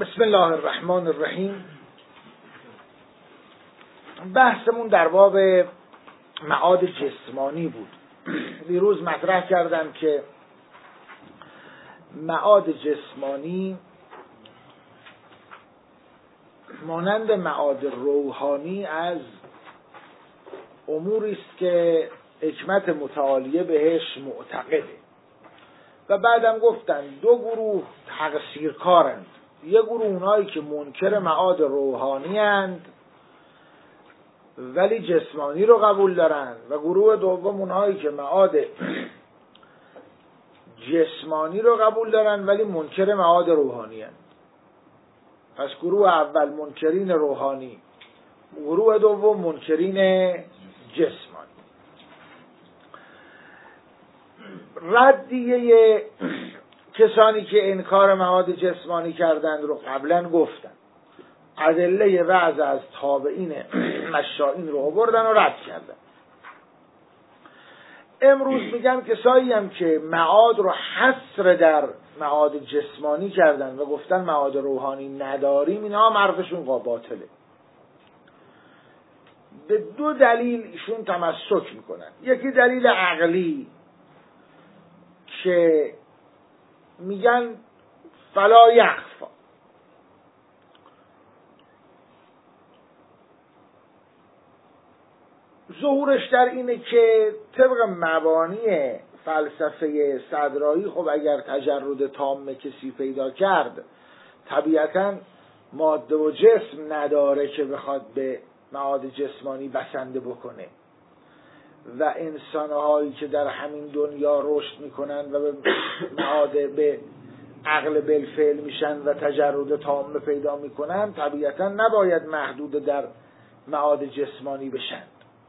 بسم الله الرحمن الرحیم. بحثمون در باب معاد جسمانی بود. دیروز مطرح کردم که معاد جسمانی مانند معاد روحانی از اموری است که حکمت متعالیه بهش معتقده و بعدم گفتن دو گروه تقصیرکارند. یه گروه اونایی که منکر معاد روحانی اند ولی جسمانی رو قبول دارن و گروه دوم اونایی که معاد جسمانی رو قبول دارن ولی منکر معاد روحانی اند. پس گروه اول منکرین روحانی، گروه دوم منکرین جسمانی. ردیه کسانی که انکار معاد جسمانی کردند رو قبلا گفتن. ادله وعظ از تابعین مشائین رو آوردن و رد کردن. امروز میگم کسایی هم که معاد رو حصر در معاد جسمانی کردن و گفتن معاد روحانی نداریم، اینا حرفشون باطله. به دو دلیل ایشون تمسک میکنن. یکی دلیل عقلی که میگن فلا یخفا، ظهورش در اینه که طبق مبانی فلسفه صدرایی خب اگر تجرد تام کسی پیدا کرد طبیعتا ماده و جسم نداره که بخواد به معاد جسمانی بسنده بکنه و انسانهایی که در همین دنیا رشد میکنن و به معاد به عقل بالفعل میشن و تجرد تام پیدا میکنن طبیعتا نباید محدود در معاد جسمانی بشن.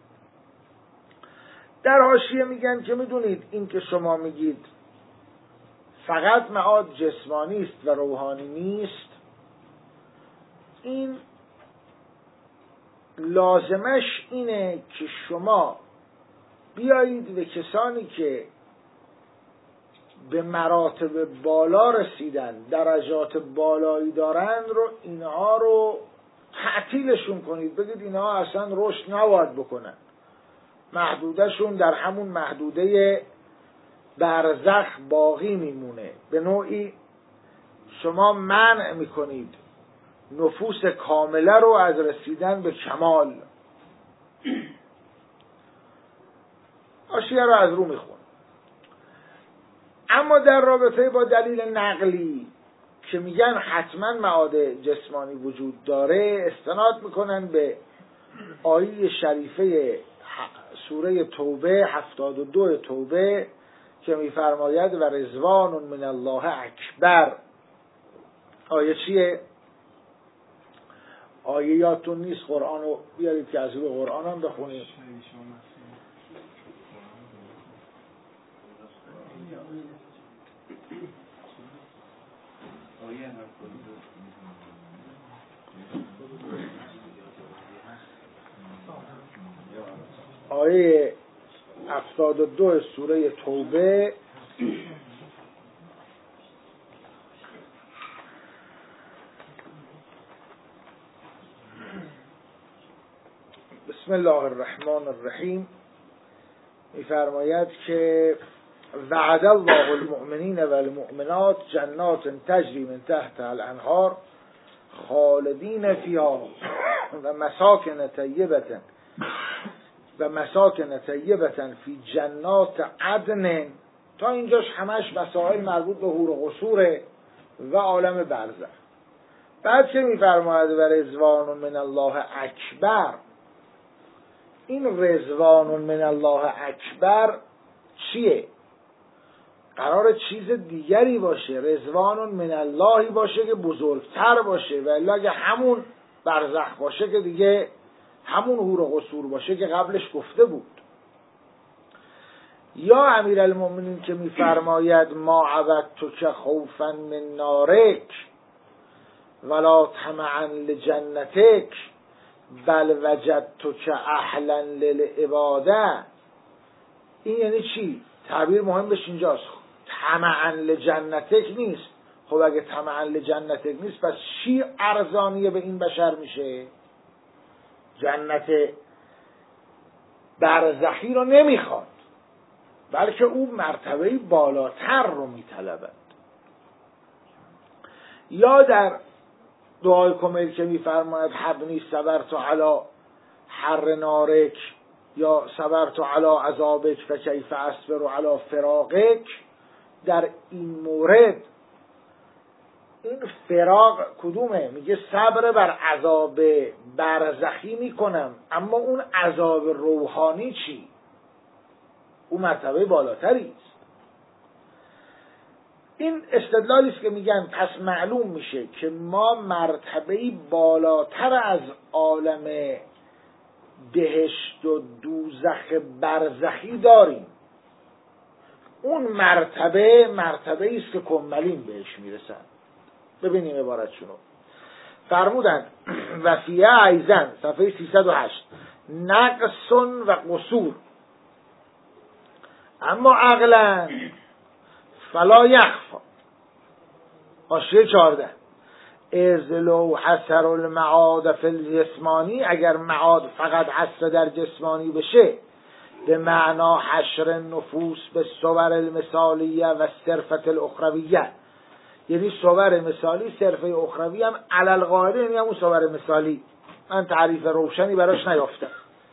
در حاشیه میگن که میدونید این که شما میگید فقط معاد جسمانی است و روحانی نیست، این لازمش اینه که شما بیایید به کسانی که به مراتب بالا رسیدن، درجات بالایی دارند رو اینها رو تعطیلشون کنید، بگید اینها اصلا رشد نباید بکنن، محدودشون در همون محدوده برزخ باقی میمونه. به نوعی شما منع میکنید نفوس کامله رو از رسیدن به کمال. حاشیه رو از رو میخون. اما در رابطه با دلیل نقلی که میگن حتما معاد جسمانی وجود داره استناد میکنن به آیه شریفه سوره توبه 72 توبه که میفرماید و رضوان من الله اکبر. آیه چیه؟ آیه یادتون نیست، قرآنو بیارید که از روی قرآن هم بخونید. آیه 72 سوره توبه بسم الله الرحمن الرحیم میفرماید که وعد الله المؤمنین و المؤمنات جنات تجری من تحتها الانهار خالدین فیها و مساکن طیبة فی جنات عدن. تا اینجاش همش مسائل مربوط به حور و قصور و عالم برزخ. بعد که میفرماید و رضوان من الله اکبر، این رضوان من الله اکبر چیه؟ قرار چیز دیگری باشه، رضوان من اللهی باشه که بزرگتر باشه، ولی اگه همون برزخ باشه که دیگه همون حور و قصور باشه که قبلش گفته بود. یا امیرالمومنین که میفرماید ما عبدتک خوفا من نارک ولا طمعا لجنتک بل وجدتک اهلا للعباده. این یعنی چی؟ تعبیر مهمش اینجاست. طمعا لجنتک نیست، خب اگه طمعا لجنت نیست پس چی ارزانیه به این بشر میشه؟ جنت برزخی رو نمیخواد، بلکه او مرتبه بالاتر رو میطلبد. یا در دعای کمیل که میفرماید حبنی صبرت علی حر نارک یا صبرت علی عذابک فکیف اصبر علی فراقک، در این مورد این فراق کدومه؟ میگه صبر بر عذاب برزخی میکنم، اما اون عذاب روحانی چی؟ اون مرتبه بالاتری است. این استدلالی است که میگن پس معلوم میشه که ما مرتبه بالاتر از عالم بهشت و دوزخ برزخی داریم. اون مرتبه است که کملین بهش میرسن. ببینیم عبارتشونو. فرمودن و فیه ایزن صفحه 308 نقص و قصور، اما عقلا فلا یخفا. حاشیه 14 اذ لو حصر المعاد فی الجسمانی، اگر معاد فقط حصر در جسمانی بشه، به معنا حشر النفوس به صور المثالیه و صرفت الاخرویه، یعنی صور مثالی صرفه اخروی هم علل قاعده، یعنی همون صور مثالی. من تعریف روشنی براش نیافتم.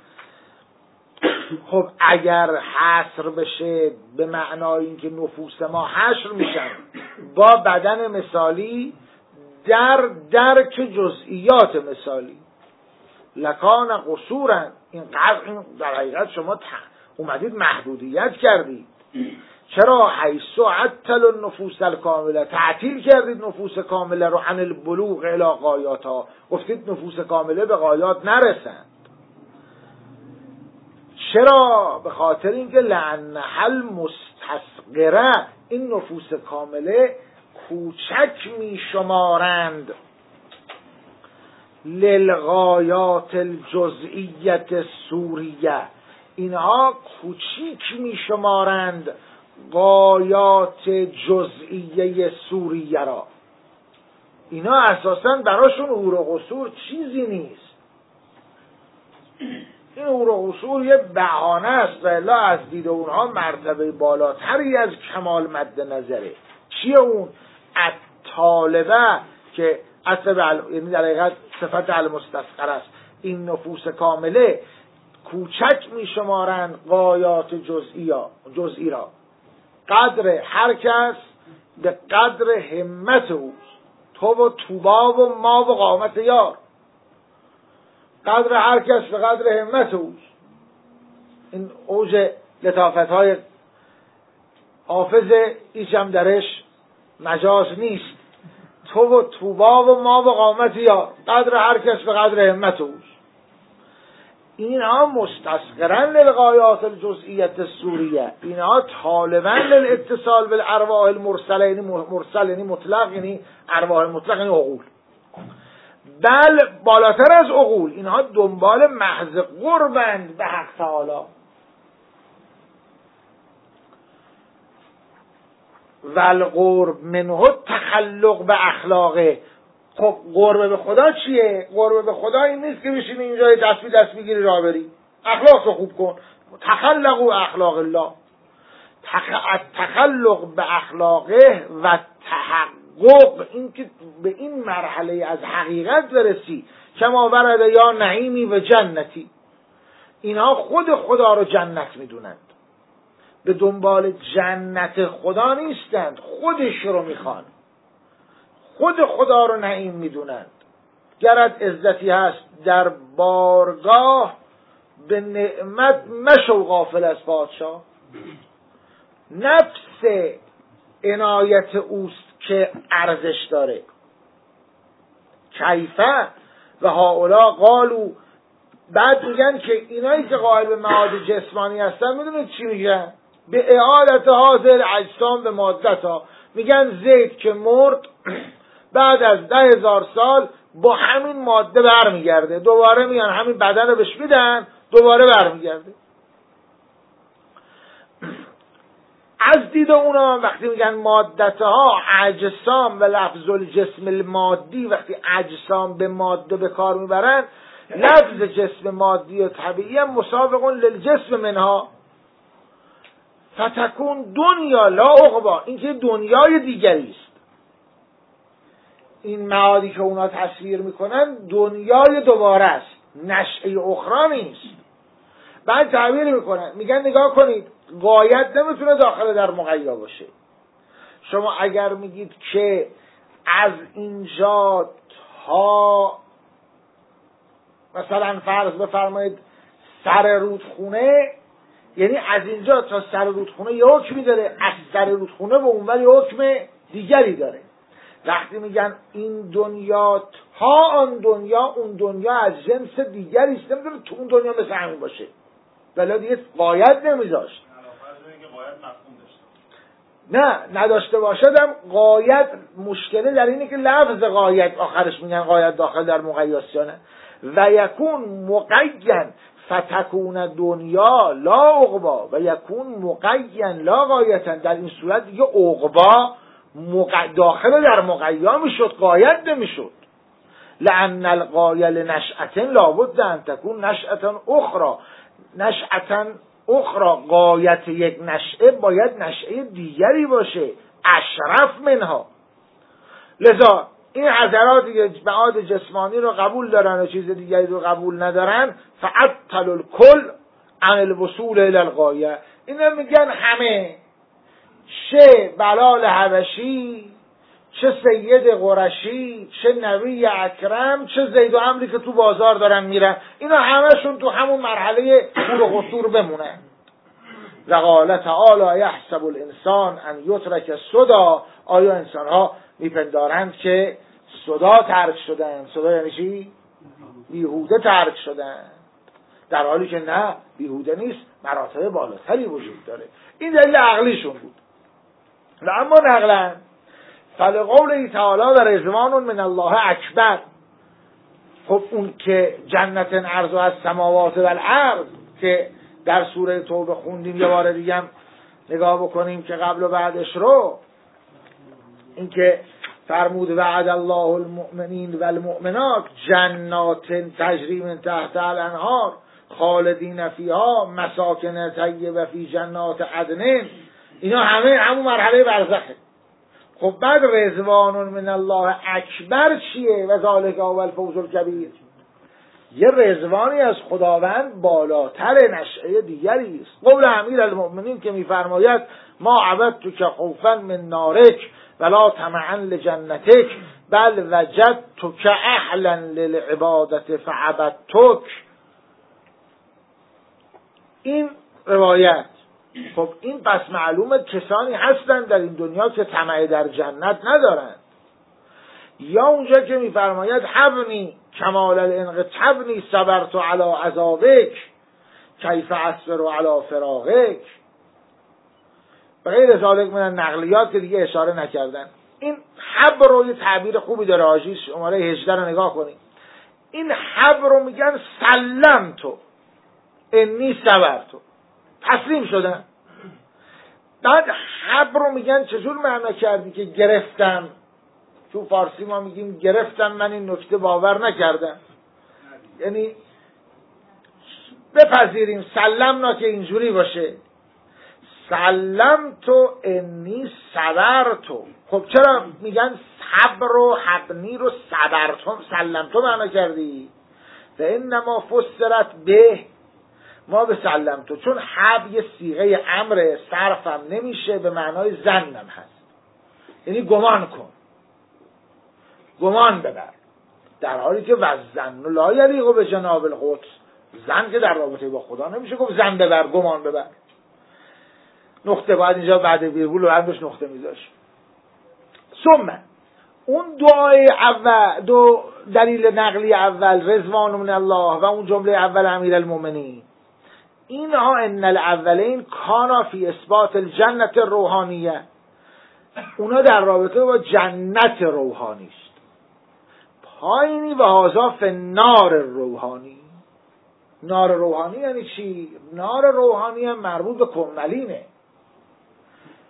خب اگر حصر بشه به معنای اینکه نفوس ما حشر میشن با بدن مثالی در درک جزئیات مثالی، لکان قصورا، این در حقیقت شما اومدید محدودیت کردید. چرا؟ حیث عطل النفوس الکامله، تعطیل کردید نفوس کامله رو عن البلوغ الی غایاتها، گفتید نفوس کامله به غایات نرسند. چرا؟ به خاطر اینکه لعنها المستصغره، این نفوس کامله کوچک می شمارند للغایات الجزئیت سوریه، اینها کوچیک می شمارند غایات جزئیه سوریه را. اینا اساساً براشون عور و قصور چیزی نیست. این عور و قصور یه بهانه است و الا از دید اونها مرتبه بالاتری از کمال مد نظره. چیه اون؟ الطالبه که یعنی در حقیقت صفت المستصغر است. این نفوس کامله کوچک می شمارند غایات جزئی را. قدر هر کس به قدر همت اوست، تو و توبا و ما و قامت یار. قدر هر کس به قدر همت اوست. این اوج لطافت های حافظ ایچم درش مجاز نیست. تو و توبا و ما و قامت یار، قدر هر کس به قدر همت اوست. اینها مستصغرن للغایات الجزئیت السوریه، اینها طالبن للاتصال بالارواح المرسله، یعنی مرسل یعنی مطلق، یعنی ارواح مطلق یعنی عقول. بل بالاتر از عقول، اینها دنبال محض قربند به حق تعالی. والقرب منه تخلق به اخلاقه. خب قرب به خدا چیه؟ قرب به خدا این نیست که بشینی اینجا دست بگیری راه بری. اخلاق رو خوب کن. تخلقوا اخلاق الله. تخلق به اخلاقه و تحقق، این که به این مرحله از حقیقت برسی کما ورد یا نعیمی و جنتی. اینها خود خدا رو جنت میدونند، به دنبال جنت خدا نیستند، خودش رو میخوان، خود خدا رو نعیم میدونند. گرت عزتی هست در بارگاه، به نعمت مشو غافل از پادشاه. نفس عنایت اوست که ارزش داره. کیفه و هاولا قالو، بعد میگن که اینایی که قائل به معاد جسمانی هستن میدونید چی میگن؟ به اعادت حاضر اجسام به مادتا. میگن زید که مرد بعد از 10,000 سال با همین ماده برمیگرده، دوباره میان همین بدن رو بهش میدن، دوباره برمیگرده. از دید اونا وقتی میگن مادتها اجسام و لفظ الجسم المادی، وقتی اجسام به ماده به کار میبرن، لفظ جسم مادی و طبیعی هم مسابق للجسم منها، فتکون دنیا لا عقبا، این که دنیای دیگری است. این معادی که اونا تصویر میکنن دنیای دوباره است، نشأه اخرى نیست. بعد تعبیر میکنن میگن نگاه کنید غایت نمیتونه داخل در مقیا باشه. شما اگر میگید که از اینجا تا مثلا فرض بفرمایید سر رودخونه، یعنی از اینجا تا سر رودخونه یه حکمی داره، از سر رودخونه به اونور یه حکم دیگری داره. وقتی میگن این دنیا تا آن دنیا، اون دنیا از جنس دیگری است، نمیدونه تو اون دنیا مثل همین باشه، ولی دیگه غایت نمیذاشت. نه نداشته باشدم غایت مشکله در اینه که لفظ غایت آخرش میگن غایت داخل در مقیاسیانه و یکون مقین فتکون دنیا لا عقبا و یکون مقین لا غایتا. در این صورت دیگه عقبا داخل در مقیا میشد، غایت نمیشد. لأن الغایه لنشأة لابد ان تكون نشأة اخرى، نشأة اخرى، غایت یک نشأه باید نشأه دیگری باشه، اشرف منها. لذا این حضرات که معاد جسمانی رو قبول دارن و چیز دیگری رو قبول ندارن، فعطل الکل عن الوصول الى الغایه. اینا میگن همه، چه بلال حبشی، چه سید قرشی، چه نبی اکرم، چه زید و عمری که تو بازار دارن میرن، اینا همشون تو همون مرحله خور و قصور بمونن. و قال تعالی یحسب الانسان ان یترک سدا، آیا انسان ها میپندارند که سدا ترک شدن؟ سدا یعنی چی؟ بیهوده ترک شدن، در حالی که نه، بیهوده نیست، مراتب بالاتری وجود داره. این دلیل عقلیشون بود. و اما نقلا فلقوله تعالی و رضوان من الله اکبر، خب اون که جنت عرض از سماوات و الارض که در سوره توبه خوندیم، یه بار دیگه هم نگاه بکنیم که قبل و بعدش رو، این که فرمود وعد الله المؤمنین و المؤمنات جنات تجری من تحت الانهار خالدین فیها مساکن طیبه فی جنات عدن، اینا همه همون مرحله برزخه. خب بعد رضوان من الله اکبر چیه؟ و ذالک هو الفوز الکبیر، یه رضوانی از خداوند بالاتر، نشأه دیگری است. قول امیر المؤمنین که میفرماید ما عبدتک خوفا من نارک ولا طمعا لجنتک بل وجدتک اهلا للعبادت فعبدتک، این روایت. خب این پس معلومه کسانی هستند در این دنیا که طمع در جنت ندارند. یا اونجا که میفرماید حبنی کمال الانقطبنی صبرت علی عذابک کیف اصبر علی فراقک و غیر ذالک من النقلیات که دیگه اشاره نکردن. این حبر رو یه تعبیر خوبی داره، آجی شماره 18 رو نگاه کنید. این حبر رو میگن سلم تو انی صبر تو، تسلیم شدن. بعد حبر رو میگن چجور معنا کردی که گرفتم، تو فارسی ما میگیم گرفتم، من این نکته باور نکردم، یعنی بپذیریم سلمنا که اینجوری باشه، سلم تو انی صبر تو. خب چرا میگن صبر و حبنی رو صبرتم سلم تو معنا کردی؟ و انما فسرت به، ما به سلم تو، چون حب یه صیغه امر صرفم نمیشه، به معنای ظنم هست، یعنی گمان کن، گمان ببر، در حالی که وزن لا یلیق به جناب القدس، زن که در رابطه با خدا نمیشه گفت زن ببر، گمان ببر. نقطه باید اینجا بعد ویرگول و عندش نقطه میذاش. ثم اون دعای اول، دو دلیل نقلی اول رضوان من الله و اون جمله اول امیر المؤمنین، اینها ان الاولین کانا فی اثبات الجنت الروحانیه، اونا در رابطه با جنت روحانی است. پایینی و هازا فی نار روحانی. نار روحانی یعنی چی؟ نار روحانی هم مربوط به کملینه.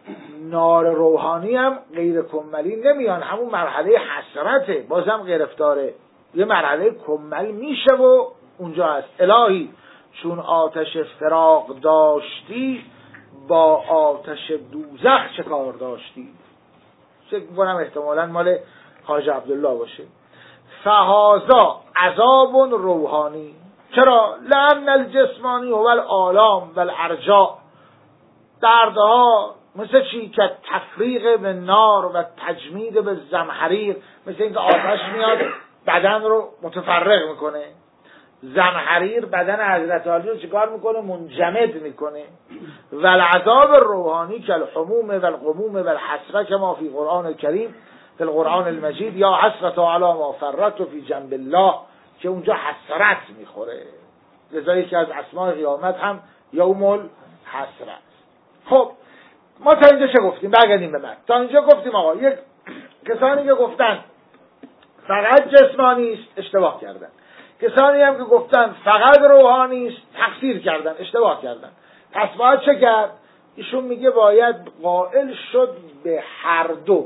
نار روحانی هم غیر کملی نمیان، همون مرحله حسرته، بازم گرفتاره، یه مرحله کمل میشه و اونجا هست. الهی چون آتش فراق داشتی، با آتش دوزخ چه کار داشتی. فکر می‌کنم احتمالاً مال حاج عبدالله باشه. فهذا عذاب روحانی. چرا؟ لأن الجسمانی هو الآلام و الارجاء. دردها مثل چی؟ که تفریق به نار و تجمید به زمهریر، مثل اینکه آتش میاد بدن رو متفرق میکنه، زمهریر بدن حضرت علی رو چیکار میکنه؟ منجمد میکنه. و العذاب روحانی که الحموم و الغموم و الحسره کما فی قرآن کریم فی القرآن المجید، یا حسرت علی ما فرطت فی جنب الله، که اونجا حسرت میخوره. لذا که از اسماء قیامت هم یوم الحسرت. خب ما تا اینجا چه گفتیم؟ برگردیم به من. تا اینجا گفتیم آقا یک کسانی که گفتن فقط جسمانی است اشتباه کردن، کسانی هم که گفتن فقط روحانی است تقصیر کردن، اشتباه کردن. پس باید چه کرد؟ ایشون میگه باید قائل شد به هر دو.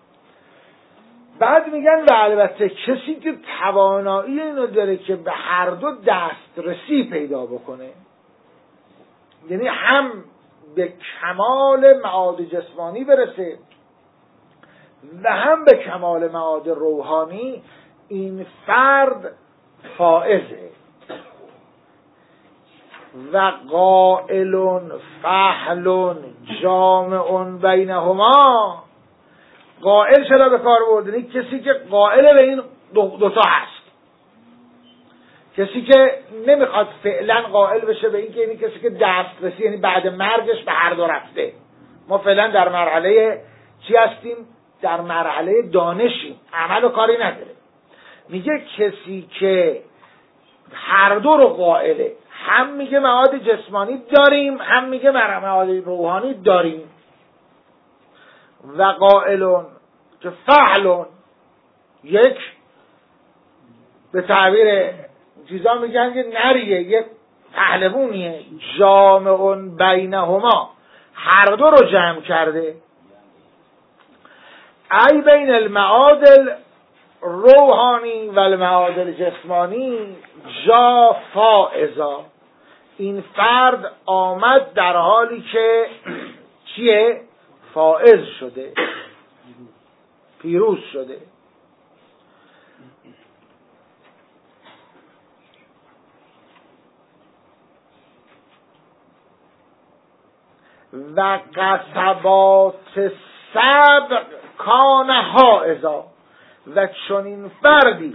بعد میگن و البته کسی که توانایی اینو داره که به هر دو دسترسی پیدا بکنه، یعنی هم به کمال معاد جسمانی برسه و هم به کمال معاد روحانی، این فرد فائزه. و قائل فحل جامع بینهما. قائل چرا به کار بردنی؟ کسی که قائل به این دوتا هست، کسی که نمیخواد فعلا قائل بشه به این که این کسی که دسترسی، یعنی بعد مرگش به هر دو رفته. ما فعلا در مرحله چی هستیم؟ در مرحله دانشیم، عمل و کاری نداره. میگه کسی که هر دو رو قائله، هم میگه معاد جسمانی داریم، هم میگه معاد روحانی داریم. و قائلون که فعلون، یک به تعبیر چیزا میگن که نریه، یک پهلوونیه، جامع بینهما، هر دو رو جمع کرده. ای بین المعادل روحانی و المعادل جسمانی جا فائزا. این فرد آمد در حالی که چیه؟ فائز شده، پیروز شده. و قصبات سبق کان حائزا. و چون این فردی،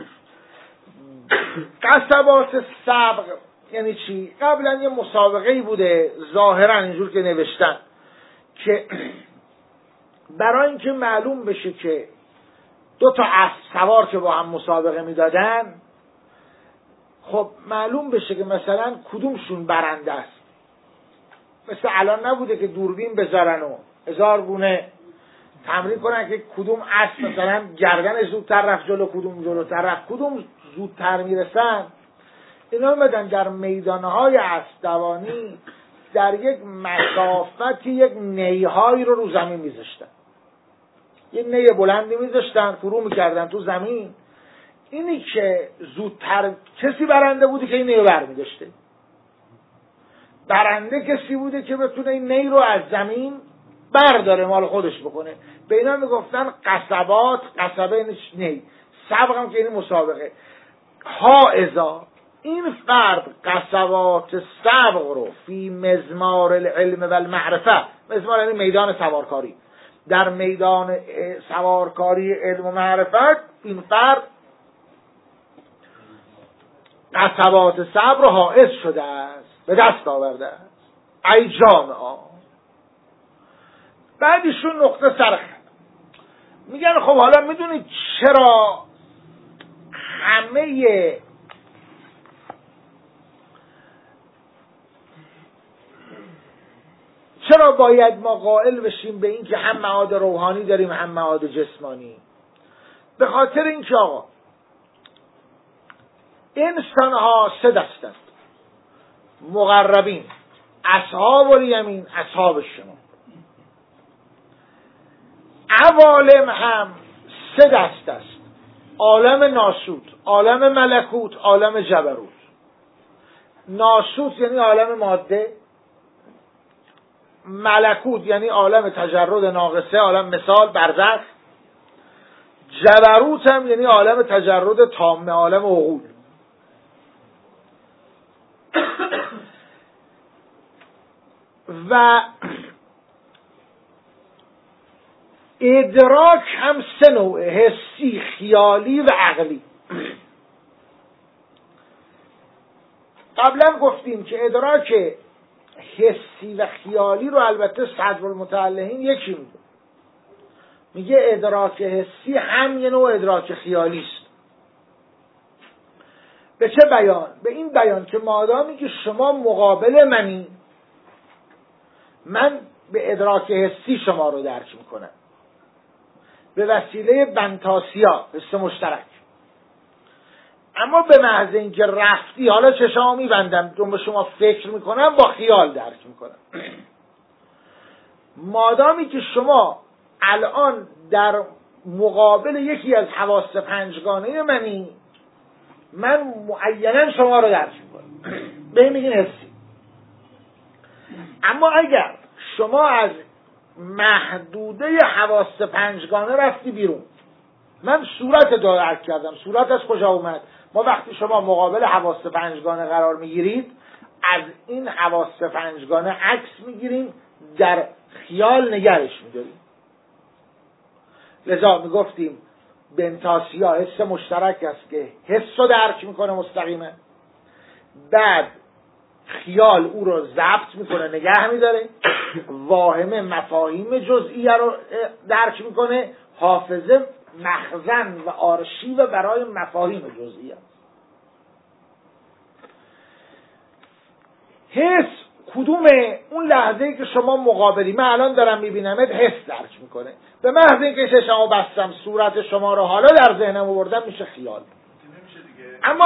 قصبات سبق یعنی چی؟ قبلا یه مسابقه‌ای بوده ظاهرا اینجور که نوشتن که برای اینکه معلوم بشه که دو تا اسب سوار که با هم مسابقه میدادن، خب معلوم بشه که مثلا کدومشون برنده است. مثل الان نبوده که دوربین بذارن و هزار گونه تمرین کنن که کدوم اسب مثلا گردن زودتر رفت جلو، کدوم جلوتر رفت، کدوم زودتر میرسن. اینا میدن در میدانهای اسب دوانی در یک مسافتی یک نیهایی رو زمین میذاشتن، یه نی بلندی میذاشتن، فرو میکردن تو زمین. اینی که زودتر کسی برنده بوده که این نی رو برمیداشته. برنده کسی بوده که بتونه این نی رو از زمین برداره مال خودش بکنه. به اینا میگفتن قصبات، قصبه نی، سبق هم که این مسابقه. حائزا، این فرد قصبات سبق رو فی مزمار العلم و المعرفه، مزمار یعنی میدان سوارکاری، در میدان سوارکاری علم و معرفت این فرد قصبات صبر حائز شده است، به دست آورده است. ای جامعه. بعدشون نقطه سرخ میگن خب حالا میدونید چرا همه چرا باید ما قائل بشیم به این که هم معاد روحانی داریم هم معاد جسمانی؟ به خاطر این که آقا انسانها سه دستند: مقربین، اصحاب الیمین، اصحاب الشمال. عوالم هم سه دست است: عالم ناسوت، عالم ملکوت، عالم جبروت. ناسوت یعنی عالم ماده، ملکوت یعنی عالم تجرد ناقصه، عالم مثال برزخ، جبروت هم یعنی عالم تجرد تام، عالم عقول. و ادراک هم سه نوعه: حسی، خیالی و عقلی. قبلا گفتیم که ادراک حسی و خیالی رو البته صدرالمتعلقین یکی میگه ادراک حسی هم یه نوع ادراک خیالی است. به چه بیان؟ به این بیان که مادامی که شما مقابل منی، من به ادراک حسی شما رو درک میکنم به وسیله بنتاسیا، حس مشترک. اما به محض اینکه رفتی، حالا چشامو میبندم دنبال شما فکر میکنم، با خیال درک میکنم. مادامی که شما الان در مقابل یکی از حواس پنجگانه منی، من معینا شما رو درک میکنم، به این میگین حسی. اما اگر شما از محدوده حواس پنجگانه رفتی بیرون، من صورت درک کردم، صورت از کجا اومد؟ ما وقتی شما مقابل حواس پنجگانه قرار میگیرید، از این حواس پنجگانه عکس میگیریم، در خیال نگرش میداریم. لذا میگفتیم بنتاسیا حس مشترک است که حس رو درک میکنه مستقیما، بعد خیال او رو ضبط میکنه، نگه میداره، واهمه مفاهیم جزئیه رو درک میکنه، حافظه مخزن و آرشیو برای مفاهیم جزئیه. حس کدومه؟ اون لحظه‌ای که شما مقابلی، من الان دارم میبینمت، حس درک میکنه. به محض اینکه چشمو بستم، صورت شما رو حالا در ذهنم آوردم، میشه خیال. اما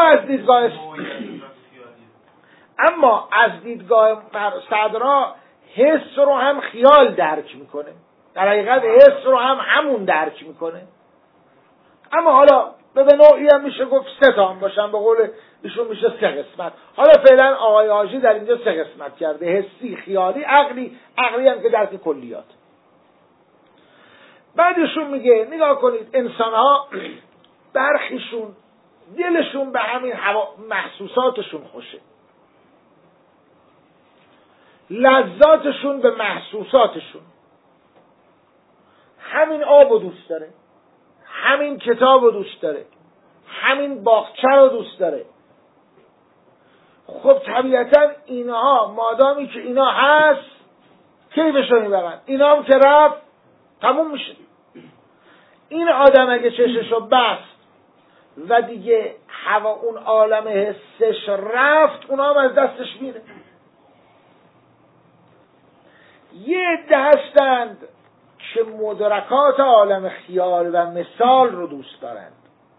از دیدگاه صدرا حس رو هم خیال درک میکنه، در حقیقت حس رو هم همون درک میکنه. اما حالا به نوعی هم میشه گفت سه تا هم باشن، به قول ایشون میشه سه قسمت. حالا فعلا آقای حاجی در اینجا سه قسمت کرده: حسی، خیالی، عقلی. عقلی هم که درک کلیات. بعدشون میگه نگاه کنید، انسان ها برخیشون دلشون به همین محسوساتشون خوشه، لذاتشون به محسوساتشون. همین آب رو دوست داره، همین کتاب رو دوست داره، همین باغچه رو دوست داره. خب طبیعتا اینها مادامی که اینا هست کیفش رو میبرن، اینا هم که رفت تموم میشه. این آدم اگه چشش رو بست و دیگه هوا اون عالم حسش رفت، اونا هم از دستش میره. یه عده هستند که مدرکات عالم خیال و مثال رو دوست دارند،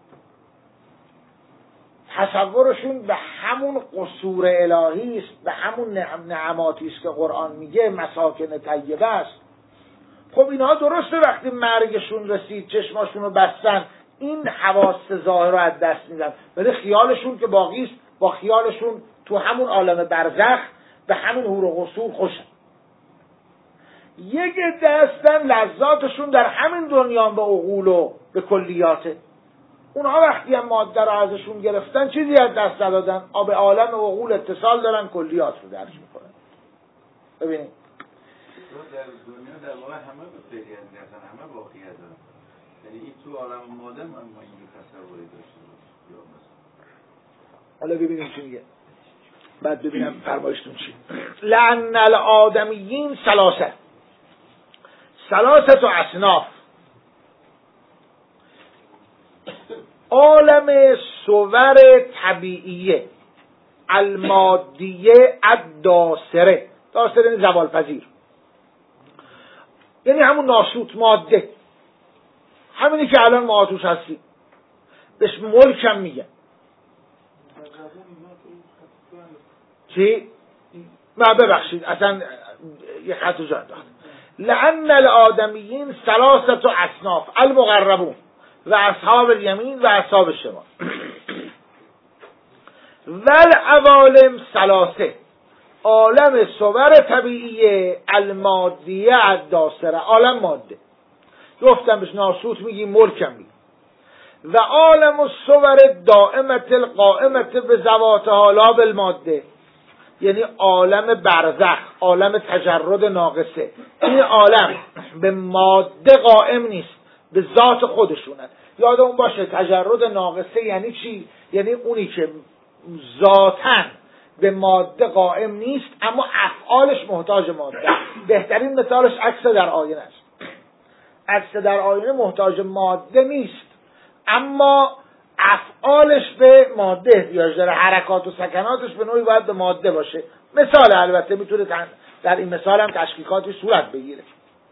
تصورشون به همون قصور الهی است، به همون نعماتی است که قرآن میگه مساکن طیبه است. خب اینها درسته وقتی مرگشون رسید چشماشون رو بستن، این حواس ظاهر رو از دست میدن، ولی خیالشون که باقی است، با خیالشون تو همون عالم برزخ به همون حور و قصور خوشن. یک عده هستن لذاتشون در همین دنیا به عقول و به کلیاته. اونها وقتی هم ماده رو ازشون گرفتن چیزی از دست ندادن، به عالم عقول اتصال دارن، کلیات رو درک میکنن. ببینید در دنیا در واقع همه به فعلیت میرسن، همه واقعیت دارن. یعنی این تو عالم ماده ما این تصوری داشته باشیم. حالا ببینیم چی میگه، بعد ببینم فرمایشتون چی. لأن الآدمیین ثلاثه و اصناف: عالم صور طبیعیه، المادیه، الداسره. داسره یعنی زوال پذیر، یعنی همون ناسوت ماده، همینی که الان ما توش هستیم، بهش ملک هم میگن. چی؟ ببخشید اصلا یه خط رو جا انداخت. لأن الآدمیین ثلاثة اصناف المقربون و اصحاب الیمین و اصحاب الشمال و العوالم ثلاثه عالم صور طبیعیه المادیه الداسره عالم ماده گفتم بهش ناسوت میگیم ملکم میگیم و عالم الصور دائمت القائمت به ذواتها لا بالماده یعنی عالم برزخ عالم تجرد ناقصه این عالم به ماده قائم نیست به ذات خودشونن یادمون باشه تجرد ناقصه یعنی چی؟ یعنی اونی که ذاتاً به ماده قائم نیست اما افعالش محتاج ماده بهترین مثالش عکس در آینه است عکس در آینه محتاج ماده نیست اما افعالش به ماده احتیاج داره حرکات و سکناتش به نوعی باید به ماده باشه مثال البته میتونه در این مثال هم تشکیکاتی صورت بگیره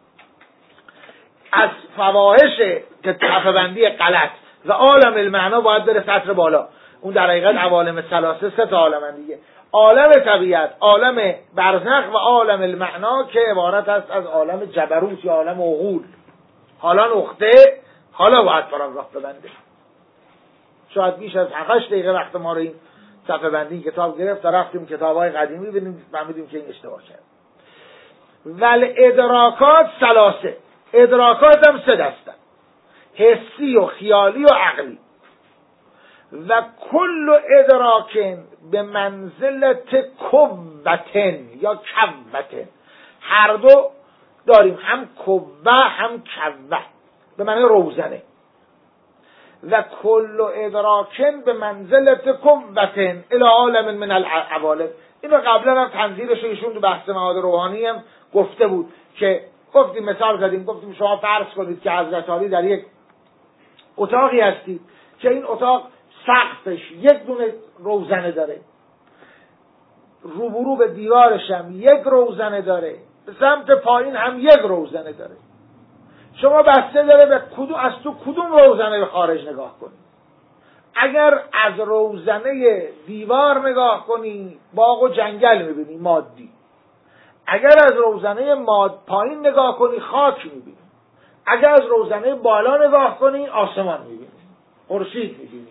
از فواحش که طبقه بندی غلط و عالم المعنا باید بره سطر بالا اون در حقیقت عوالم ثلاثه سه تا عالم دیگه عالم طبیعت عالم برزخ و عالم المعنا که عبارت است از عالم جبروت یا عالم عقول حالا نقطه حالا باید پاراگراف ببنده شاید بیش از 8 دقیقه وقت ما رو این صفحه بندی کتاب گرفت تا رفتیم کتاب‌های قدیمی ببینیم فهمیدیم که این اشتباه کرد ول ادراکات ثلاثه ادراکات هم 3 دسته حسی و خیالی و عقلی و کل ادراکن به منزلت کبتن یا کبتن هر دو داریم هم کبه هم کبه به معنی روزنه و کل ادراکن به منزلت کبتن الی عالم من العوالم اینو قبلا هم تنظیرش ایشون تو بحث معاد روحانی هم گفته بود که گفتیم مثال زدیم گفتیم شما فرض کنید که حضرت علی در یک اتاقی هستید که این اتاق سقفش یک دونه روزنه داره روبرو به دیوارش هم یک روزنه داره به سمت پایین هم یک روزنه داره شما بسته داره به از تو کدوم روزنه به خارج نگاه کنی اگر از روزنه دیوار نگاه کنی باغ و جنگل میبینی مادی اگر از روزنه پایین نگاه کنی خاک میبینی اگر از روزنه بالا نگاه کنی آسمان میبینی خورشید میبینی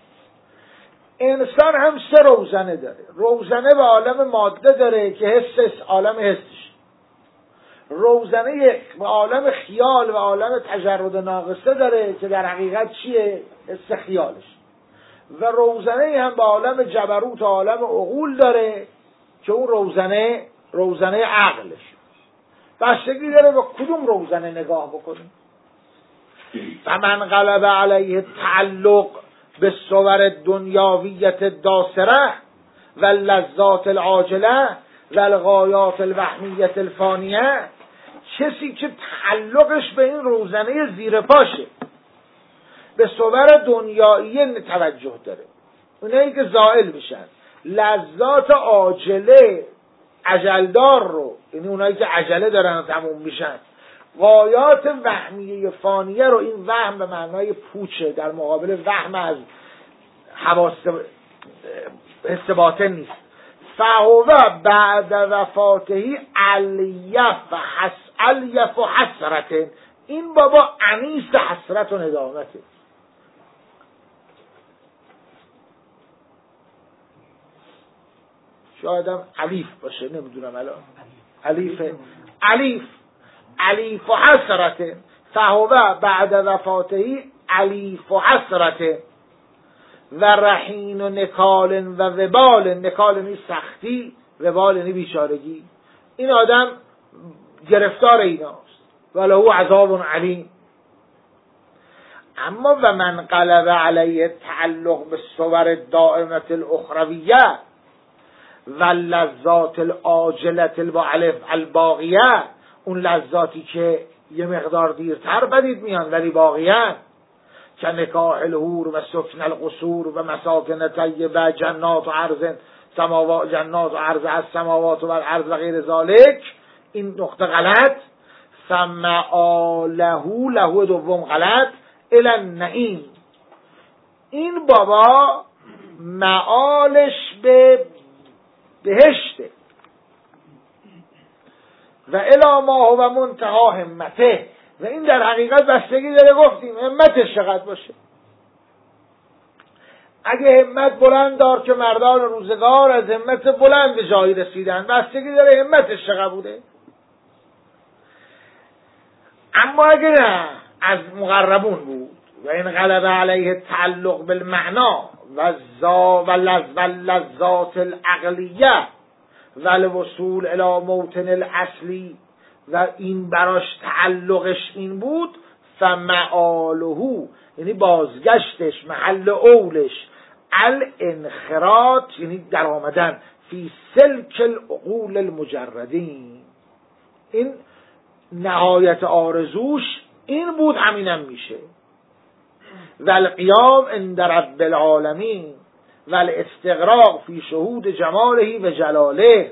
انسان هم 3 روزنه داره روزنه به عالم ماده داره که حس عالم حسش روزنه به عالم خیال و عالم تجرد ناقصه داره که در حقیقت چیه؟ حس خیالش و روزنه هم به عالم جبروت و عالم عقول داره که اون روزنه عقلش بستگی داره با کدوم روزنه نگاه بکنیم فمن غلب علیه تعلق به صور دنیاویت داسره و لذات العاجله و الغایات الوهمیت الفانیه کسی که تعلقش به این روزنه زیر پاشه به صور دنیایی توجه داره اونایی که زائل میشن لذات عاجله عجلدار رو یعنی اونایی که عجله دارن و تموم میشن غایات وهمیه فانیه رو این وهم به معنای پوچه در مقابل وهم از حواس حس باطن نیست فهو بعد وفاتهی الیف و حسرت این بابا انیس حسرت و ندامته شاید هم علیف باشه نمیدونم الان علیف و حسرت فهو بعد وفاتهی علیف و حسرت و رحین و نکال و وبال نکال یعنی سختی وبال یعنی بیچارگی این آدم گرفتار ایناست ولهو عذاب علیم اما و من غلب علیه تعلق به صور دائمت الاخرویه و لذات العاجلت الباقیه اون لذاتی که یه مقدار دیرتر بدید میان ولی باقیه که نکاح الحور و سکن القصور و مساکن طیبه جنات و عرض سماوات جنات و عرض از سماوات و عرض و غیر ذالک این نقطه غلط فمعاله له دوم غلط الی النعیم این بابا معالش به بهشته و الی ما هو منتها همته، و این در حقیقت بستگی داره گفتیم همتش چقدر باشه. اگه همت بلند دار که مردان روزگار از همت بلند به جایی رسیدن، بستگی داره همتش چقدر بوده. اما اگه نه از مقربون بود و این غلبه علیه تعلق بالمعنا و لذات العقلیه و الوصول الی موطن الاصلی و این براش تعلقش این بود، فمعاله یعنی بازگشتش، محل اولش الانخراط یعنی در آمدن فی سلک العقول المجردین، این نهایت آرزوش این بود، همینم میشه. و القیام عند رب العالمین و الاستغراق فی شهود جماله و جلاله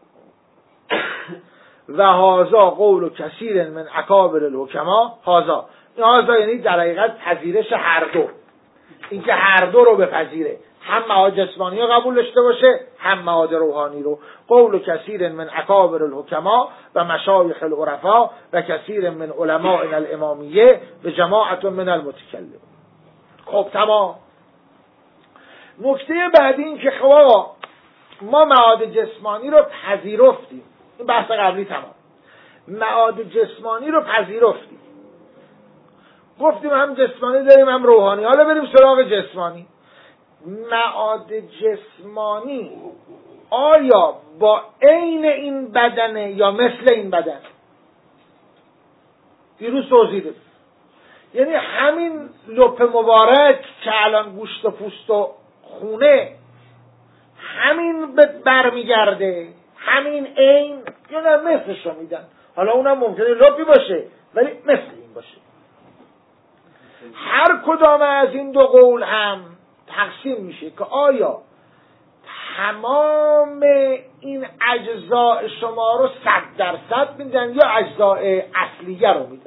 و هذا قول کثیر من اکابر الحکما. هذا یعنی در حقیقت پذیرش هر دو، اینکه هر دو رو بپذیره، هم معاد جسمانی رو قبول داشته باشه هم معاد روحانی رو. قول کثیر من اکابر الحکما و مشایخ العرفا و کثیر من علماء الامامیه و جماعت من المتکلمین. خب تمام. نکته بعدی این که خب آقا ما معاد جسمانی رو پذیرفتیم، این بحث قبلی تمام. معاد جسمانی رو پذیرفتیم، گفتیم هم جسمانی داریم هم روحانی. حالا بریم سراغ جسمانی. معاد جسمانی آیا با عین این بدنه یا مثل این بدن؟ دیروز توضیح دادیم. یعنی همین لپ مبارک که الان گوشت و پوست و خونه همین برمیگرده، همین عین، یا نه مثلشو میدن. حالا اونم ممکنه لپی باشه ولی مثل این باشه. هر کدام از این دو قول هم تقسیم میشه که آیا تمام این اجزاء شما رو 100% میدن یا اجزاء اصلیه رو میدن.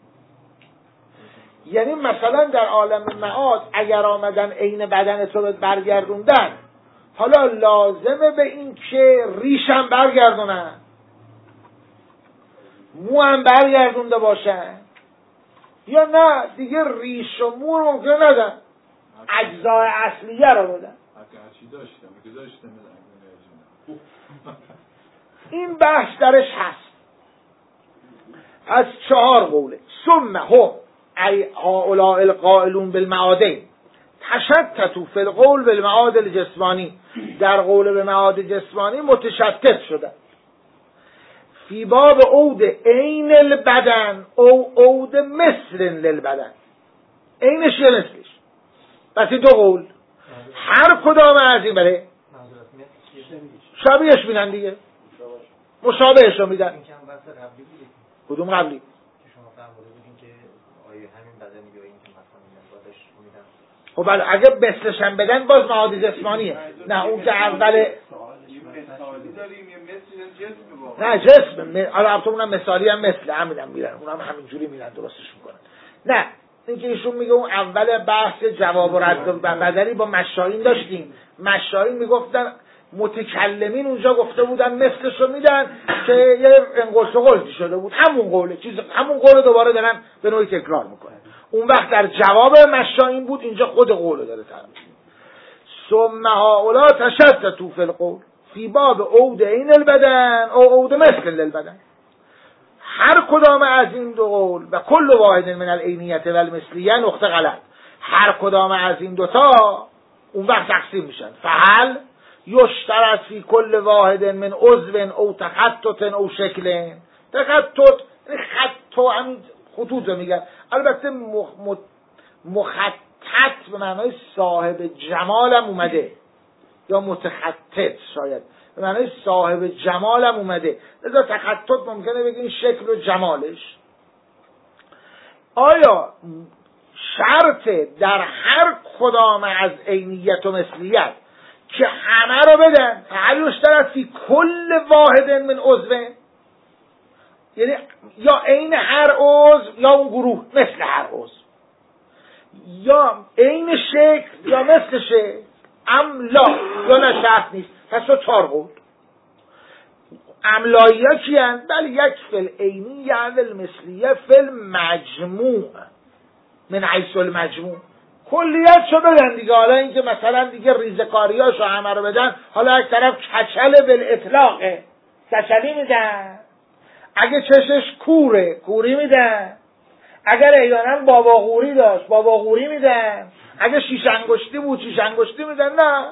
یعنی مثلا در عالم معاد اگر آمدن عین بدن تو برگردوندن، حالا لازمه به این که ریشم برگردونن، مو هم برگردونده باشن، یا نه دیگه ریش و مو رو ممکن ندن، اجزای اصلیه رو بدن. این بحث درش هست از 4 قوله. ثم هم ای هؤلاء القائلون بالمعادین تشتتوا فی القول بالمعاد الجسمانی، در قول به معاد جسمانی متشتت شدن. فی باب عود عین البدن او عود مثل للبدن، عینش یا مثلش. پس این 2 قول هر کدام از این بله شبیهش میدن دیگه، مشابهش رو میدن. کدوم قبلی؟ خب بله اگه مثلشم بدن باز معاد جسمانیه. نه اون که اول نه جسم، حالا اونم مثالی هم مثل همینم میرن، اونم همینجوری میرن درستش میکنن. نه اینکه ایشون میگه اون اول بحث جواب و رد بدنی با مشاهین داشتیم، مشاهین میگفتن متکلمین اونجا گفته بودن مثلشو میدن که یه انقلس و قلزی شده بود، همون قوله، همون قول دوباره دارن به نوعی تکرار میکنن. اون وقت در جواب مشاهین بود، اینجا خود قول داره تعریف. ثم هؤلاء تشتتوا فی القول فی باب عود عین البدن او عود مثل للبدن. هر کدام از این 2 قول و کل واحد من العینیت و المثلیه نقطه غلط، هر کدام از این 2 تا اون وقت تقسیم میشن. فهل یشترط فی کل واحد من عضو او تخطط او شکل. تخطط یعنی خط و همین خطوط رو میگن. البته مخطط به معنای صاحب جمالم اومده، یا متخطط شاید به معنای صاحب جمالم اومده، لذا تخطط ممکنه بگیم شکل و جمالش. آیا شرط در هر کدام از عینیت و مثلیت که همه رو بدن؟ هل یشترط فی کل واحد من عضو، یعنی یا عین هر عضو یا اون گروه مثل هر عضو، یا عین شکل یا مثل شکل، ام لا یا نه شرط نیست. پس 4 قول. املایی ها کیان؟ بله یک فل عینی یعنی المثلیه فل مجموع من حیث المجموع کلیت شو بدن دیگه. حالا اینکه مثلا دیگه ریزکاریاشو همه رو بدن، حالا یک طرف کچل بالاطلاقه کچلی میدن، اگه چشش کوره کوری میدن، اگر ایدانم بابا غوری داشت بابا غوری میدن، اگه شیش انگشتی بود شیش انگشتی میدن. نه،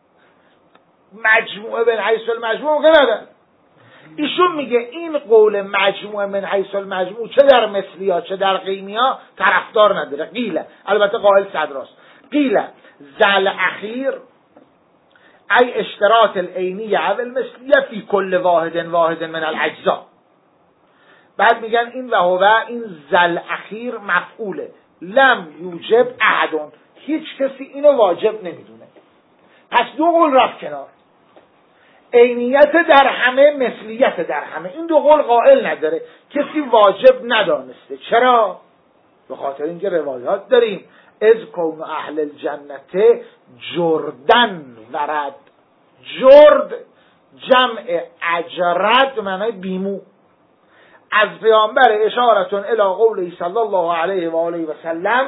مجموعه من حیث المجموع که ندن. ایشون میگه این قول مجموعه من حیث المجموع چه در مثلی ها چه در قیمی ها طرفدار نداره. قیله، البته قائل صدراست، قیله زل اخیر ای اشتراط العینی او المثلیه فی کل واحد من الاجزاء. بعد میگن این وهوه، این زل اخیر مفعوله، لم یوجب احدون، هیچ کسی اینو واجب نمیدونه. پس دو قول رفت کنار، عینیت در همه مثلیت در همه، این دو قول قائل نداره، کسی واجب ندانسته. چرا؟ به خاطر اینکه روایات داریم از کون اهل الجنت جردن ورد. جرد جمع اجرد معنی بیمو، از پیامبر اشارتون الی قوله صلی الله علیه و آله و سلم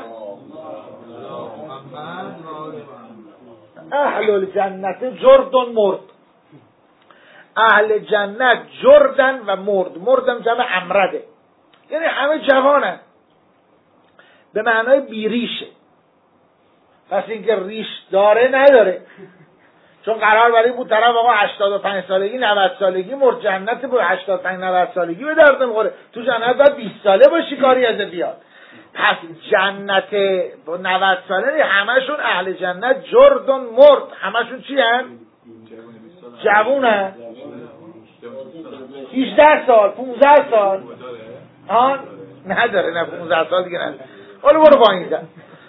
اهل الجنت جردن مرد. اهل جنت جردن و مردم جمع امرده، یعنی همه جوانن، به معنای بیریشه. پس اینکه ریش داره نداره، چون قرار برای بود طرف آقا 85 سالگی 90 سالگی مرد، جنت بود 85 90 سالگی به درد میخوره، تو جنت باید 20 ساله باشی کاری از بیاد. پس جنت 90 ساله همشون اهل جنت جردن مرد، همشون چی هن؟ جوونه، 18 سال 15 سال نداره، نه 15 سال دیگه نداره. حالا برو با این زن.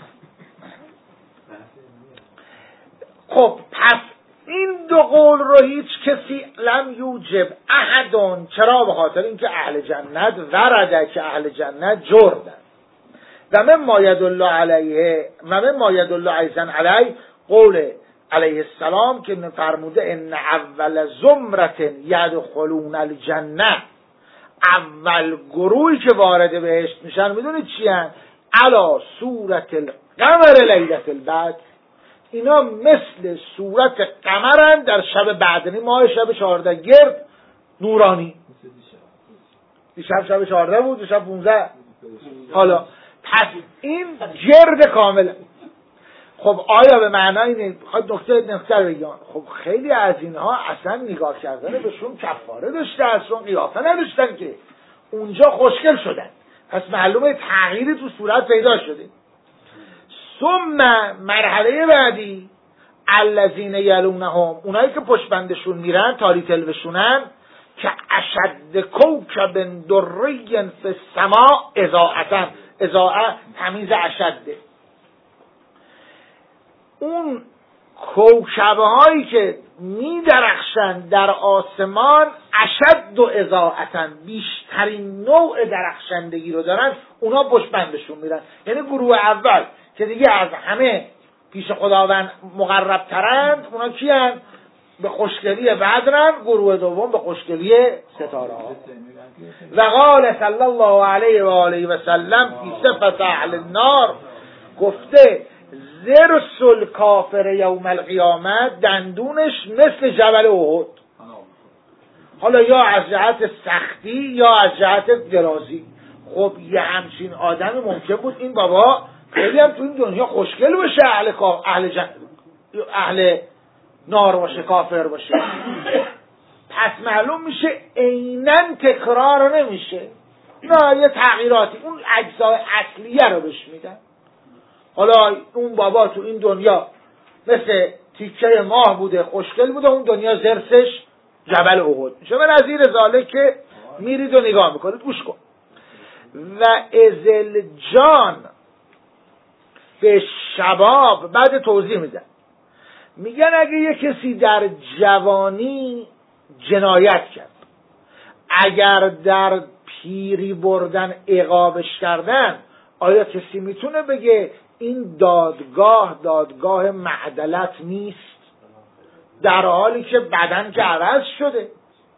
خب پس این دو قول رو هیچ کسی لم یوجب احدون. چرا؟ به خاطر اینکه اهل جنت ورده که اهل جنت جردن. و من ما یدل علیه و من ما یدل ایضا علیه قول علیه السلام که فرموده ان اول زمرت یدخلون الجنه، اول گروهی که وارد بهشت میشن میدونید چی هن؟ علا صورت القمر لیلة البدر، اینا مثل صورت قمرن در شب بدری، ماه شب 14 گرد نورانی. دیشب شب 14 بود، دیشب 15. حالا پس این گرد کامل. خب آیا به معنای اینه خواهد نکته بگیم خب خیلی از اینها اصلا نگاه کردن بهشون کفاره داشته، اصلا قیافه نداشتن که اونجا خوشگل شدن، پس معلومه تغییری تو صورت پیدا شده. ثم مرحله بعدی الذین یلونهم، اونایی که پشت بندشون میرن تاری تلوشونن، که اشد کوکب دری فی السماء اضاءة، اضاءه تمیز اشده، اون کوکبه هایی که می درخشند در آسمان اشد و اضاءة، بیشترین نوع درخشندگی رو دارن، اونا پشت بندشون میرن. یعنی گروه اول که دیگه از همه پیش خداوند مقرب ترند، اونا کیان؟ به خوشگلی بدرن. گروه دوم به خوشگلی ستاره ها. و قال صلی الله علیه و آله و سلم فی صفت اهل النار، گفته ضرس الکافر یوم القیامه، دندونش مثل جبل احد. حالا یا از جهت سختی یا از جهت درازی. خب یه همچین آدمی ممکن بود این بابا خیلی هم تو این دنیا خوشگل باشه، اهل نار باشه، کافر باشه. پس معلوم میشه عیناً تکرار نمیشه، نه یه تغییراتی، اون اجزای اصلیه رو بهش میدن. حالا اون بابا تو این دنیا مثل تیکه ماه بوده، خوشگل بوده، اون دنیا زرسش جبل احد میشه. به نظیر ذالک که میرید و نگاه میکنید، گوش کن. و ازل جان به شباب، بعد توضیح میدن، میگن اگه یه کسی در جوانی جنایت کرد، اگر در پیری بردن عقابش کردن، آیا کسی میتونه بگه این دادگاه معدلت نیست، در حالی که بدن که عوض شده؟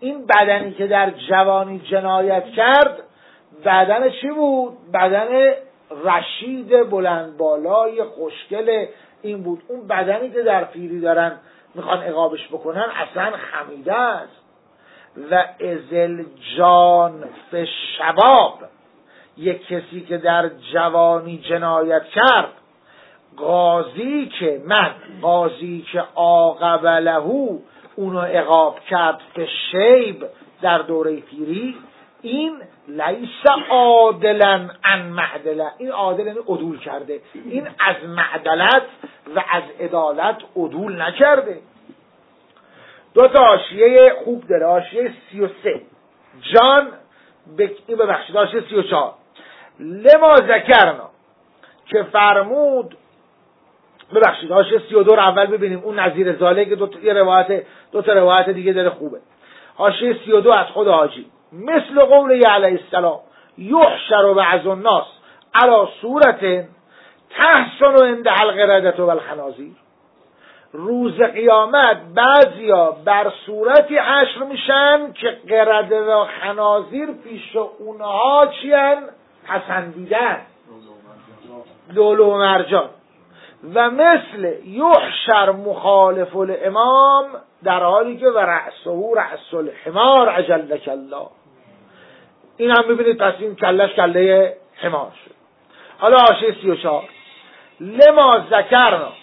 این بدنی که در جوانی جنایت کرد بدن چی بود؟ بدن رشید بلند بالای خوشگل این بود. اون بدنی که در پیری دارن میخوان عقابش بکنن اصلا خمیده است. و ازل جان فی شباب، یک کسی که در جوانی جنایت کرد، قاضی که عاقب له اونو عقاب کرد به شیب در دوره پیری، این لیس عادلا عن معدله، این عادل یعنی عدول کرده، این از معدلت و از عدالت عدول نکرده. دو تا حاشیه خوب داره. حاشیه 33 جان ببخشید حاشیه 34 لما ذکرنا که فرمود، ببخشید حاشیه 32 رو اول ببینیم، اون نظیر زاله که دو تا روایت دیگه داره خوبه. حاشیه 32 از خود حاجی: مثل قول علیه السلام یحشر بعض الناس علی صورت تحسن عند القردة والخنازیر، روز قیامت بعضیا بر صورتی حشر میشن که قرده و خنازیر پیش اونها چین؟ پسندیدن، لؤلؤ و مرجان. و مثل یحشر مخالف الامام، در حالی که و رأسه رأس الحمار اجلک الله، این هم ببینید پس این کلش کله حمار شد. حالا حاشیه 34 لما ذکرنا،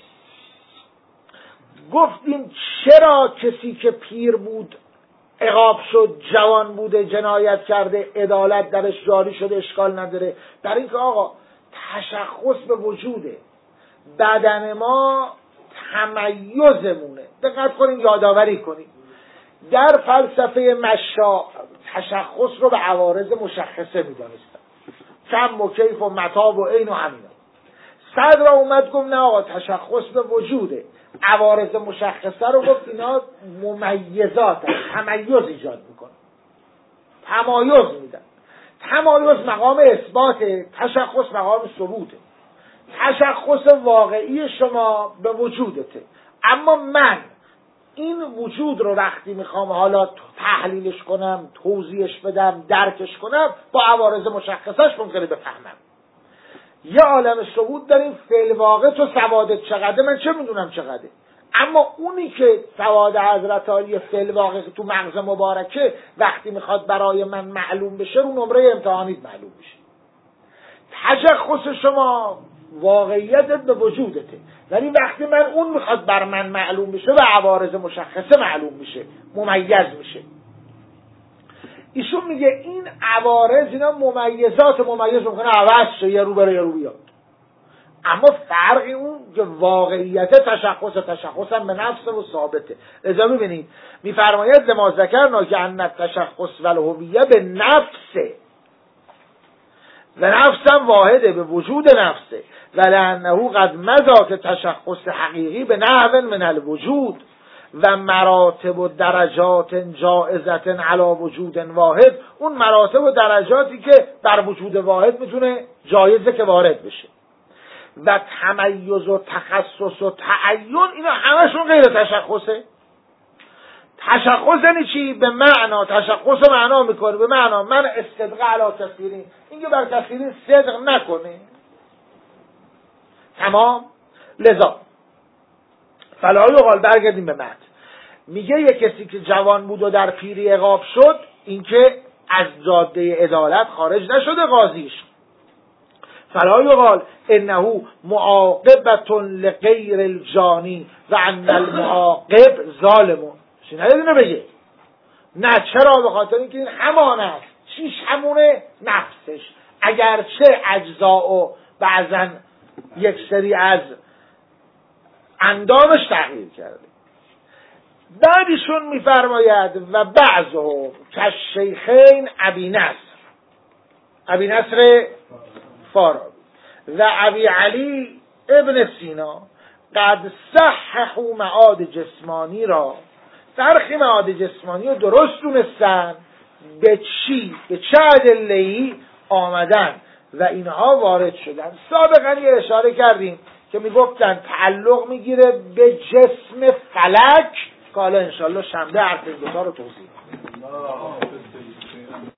گفتیم چرا کسی که پیر بود عقاب شد، جوان بوده جنایت کرده عدالت درش جاری شده اشکال نداره؟ در این که آقا تشخص به وجوده، بدن ما تمیزمونه. دقت کنید یادآوری کنید در فلسفه مشا تشخص رو به عوارض مشخصه میدانستن، کم و کیف و متاب و عین و همینا. صدر اومد گفت نه آقا تشخص به وجوده، عوارض مشخصه رو گفت اینا ممیزات هست، تمیز ایجاد میکنه، تمایز میدن. تمایز مقام اثباته، تشخص مقام ثبوته. تشخص واقعی شما به وجودته، اما من این وجود رو وقتی میخوام حالا تحلیلش کنم، توضیحش بدم، درکش کنم، با عوارض مشخصش ممکنه بفهمم. یه عالم ثبوت داریم، فعل واقع تو سوادت چقدره من چه میدونم چقدره، اما اونی که سواد حضرت عالی فعل واقع تو مغز مبارکه وقتی میخواد برای من معلوم بشه رو نمره امتحانیت معلوم بشه. تشخص شما واقعیتت به وجودته، ولی وقتی من اون میخواد بر من معلوم بشه به عوارض مشخصه معلوم میشه، ممیز میشه. ایشون میگه این عوارض اینا ممیز ممکنه عوض شه، یه رو بره یه رو بیاد، اما فرقی اون که واقعیت تشخص هم به نفس و ثابته. لذا میبینید میفرماید لما ذکرنا که ان التشخص والهویه به نفسه و نفسم واحده، به وجود نفسه، ولانه قد مضى که تشخص حقیقی به نحو من الوجود و مراتب و درجات جائزت علی وجود واحد، اون مراتب و درجاتی که بر وجود واحد میتونه جایزه که وارد بشه. و تمیز و تخصص و تعین اینا همشون غیر تشخصه. تشخص یعنی چی؟ به معنا، تشخص معنا میکنه به معنا من استدق علی کثیرین، اینکه بر کثیرین صدق نکنه. تمام. لذا فلا یقال، برگردیم به متن، میگه یک کسی که جوان بود و در پیری عقاب شد، اینکه از جاده عدالت خارج نشده قاضیش. فلا یقال انه معاقبة لغیر الجانی و ان المعاقب ظالمون. چی ندیدونه بگه؟ نه، چرا؟ به خاطر اینکه این همان است. چیش همونه؟ نفسش، اگرچه اجزا و بعضا یک سری از اندامش تغییر کرده. بعدشون میفرماید و بعضهم کالشیخین ابی نصر فارابی و ابی علی ابن سینا قد صححوا معاد جسمانی را، برخی معاد جسمانی رو درست دونستن. به چی؟ به چه ادله‌ای آمدن و اینها وارد شدن. سابقا یه اشاره کردیم که میگفتن تعلق میگیره به جسم فلک، که حالا انشالله شنبه حرف این دوتا رو توضیح الله